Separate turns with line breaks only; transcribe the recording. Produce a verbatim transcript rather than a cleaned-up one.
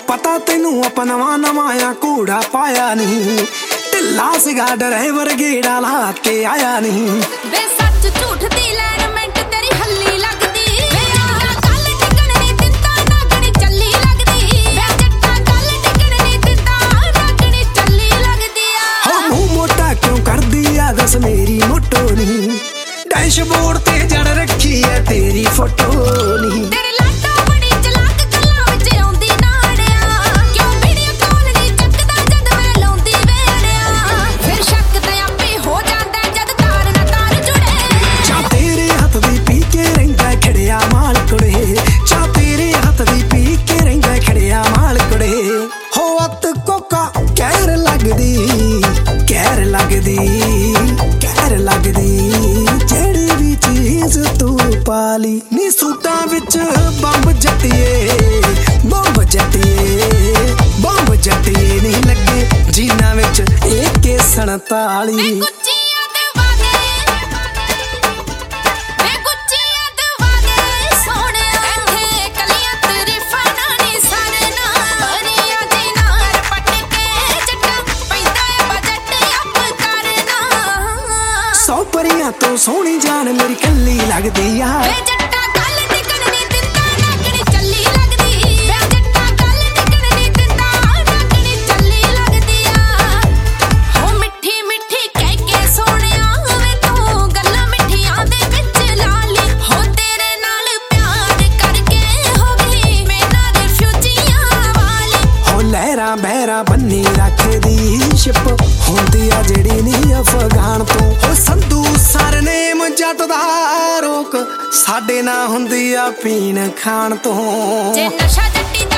पता तेनू आप नवा नवा आ घोड़ा पाया नहीं, ढिला सीगा ड्राइवर गेड़ा ला के आया नहीं।
वे सच झूठ दी लैरमेंट तेरी हल्ली लगदी, वे आह गल टिकण नहीं दिंदा नागणी चली लगदी, वे जट्टा गल टिकण नहीं दिंदा नागणी चली लगदी आ।
हो मुंह मोटा क्यों कर दिया दस मेरी मोटो नहीं, डैशबोर्ड ते जड़ रखी है तेरी फोटो नहीं।
तेरे लाडो बड़ी चलाक गल्लां विच आउंदी नाड़िया, क्यों वीडियो कॉल नहीं चुकदा जद मैं लाउंदी वेड़िया, फिर शक ते आपे हो जांदा जद तार ना तार जुड़े।
चा तेरे हथ दी पी के रहिंदा खड़िया माल कुड़े, चा तेरे हथ दी पी के रहिंदा खड़िया माल कुड़े। हो अत कोका कहर लगदी, कहर लगदी, कहर लगदी, जेड़ी भी चीज तू पाली नी सूटां विच बंब जट्टिए, बंब जट्टिए, बंब जट्टिए नहीं लगे जीना विच ए के सनताली।
वे गुच्चियां दवा दे, वे गुच्चियां दवा दे सोहणिया, इत्थे कलियां तरीफां नाल नी सरना, परियां दे नाल पट के जट्टा पैंदा ए बजट अप करना।
सौ परियां तो सोहनी जान मेरी कल्ली लगदी आ,
वे जट्टा गल टिकण नहीं दिंदा नागणी चली लगदी, वे जट्टा गल टिकण नहीं दिंदा नागणी चली लगदी आ। हो मिठी मिठी कह के सोहणिया वे तू गल्लां मिठियां दे विच ला ली, हो तेरे नाल प्यार करके हो गई मेरा दे फ्यूजियां वाली।
हो लहरां बहरां बन्नी रखदी शिप हुंदी आ जेड़ी नी अफगान तो। हो संधू सरनेम जट दा रोक साडे ना हुंदी आ पीण खाण तो।
जे नशा जट्टी